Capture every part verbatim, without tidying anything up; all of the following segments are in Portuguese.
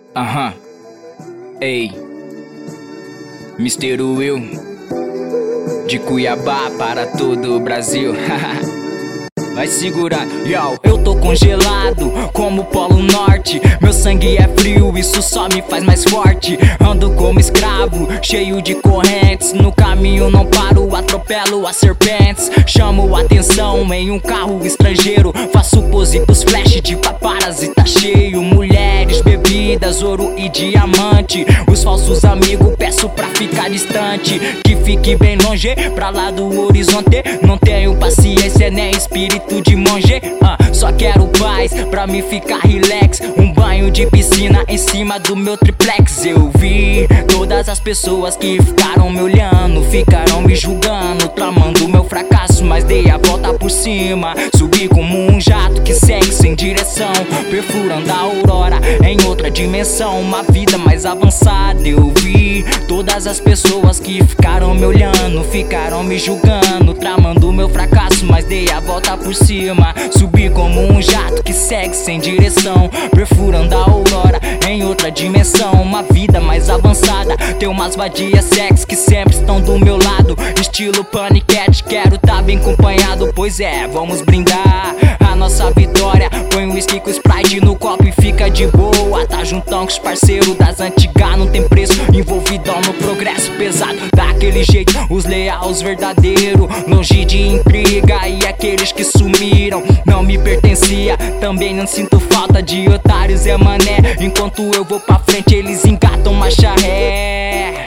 Aham. Ei, mister Will, de Cuiabá para todo o Brasil. Vai segurar, yo. Eu tô congelado como o Polo Norte. Meu sangue é frio, isso só me faz mais forte. Ando como escravo, cheio de correntes. No caminho não paro, atropelo as serpentes. Chamo atenção em um carro estrangeiro. Faço pose pros flash de paparazzi, tá cheio. Mulheres, bebidas, ouro e diamante. Os falsos amigos peço pra ficar distante. Que fique bem longe, pra lá do horizonte. Não tenho paciência nem espírito de monge, uh, só quero paz pra me ficar relax. Um banho de piscina em cima do meu triplex. Eu vi todas as pessoas que ficaram me olhando, ficaram me julgando, tramando meu fracasso, mas dei a volta por cima. Subi como um jato que segue sem direção, perfurando a aurora em outra dimensão, uma vida mais avançada. Eu vi todas as pessoas que ficaram me olhando, ficaram me julgando, tramando meu fracasso, mas dei a volta por cima. Subi como um jato que segue sem direção, perfurando a aurora em outra dimensão, uma vida mais avançada. Tem umas vadias sexy que sempre estão do meu lado, estilo paniquete, quero tá bem acompanhado. Pois é, vamos brindar a nossa vitória. Põe um whisky com Sprite no copo e fica de boa. Tá juntão com os parceiros das antigas, não tem preço, envolvidão no progresso pesado. Daquele jeito, os leais, os verdadeiros, longe de intriga. E aqueles que sumiram não me pertencia. Também não sinto falta de otários e mané. Enquanto eu vou pra frente, eles engatam marcha ré.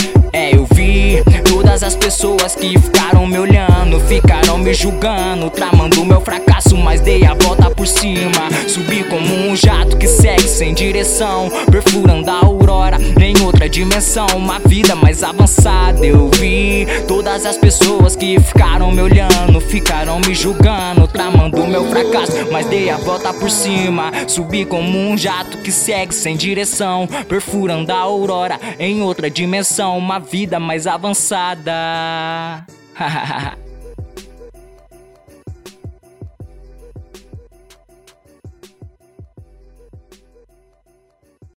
É, eu vi todas as pessoas que ficaram me olhando, ficaram me julgando, tramando meu fracasso, mas dei a volta por cima. Subi como um jato que segue sem direção, perfurando a aurora em outra dimensão, uma vida mais avançada. Eu vi todas as pessoas que ficaram me olhando, ficaram me julgando, tramando meu fracasso, mas dei a volta por cima. Subi como um jato que segue sem direção, perfurando a aurora em outra dimensão, uma vida mais avançada.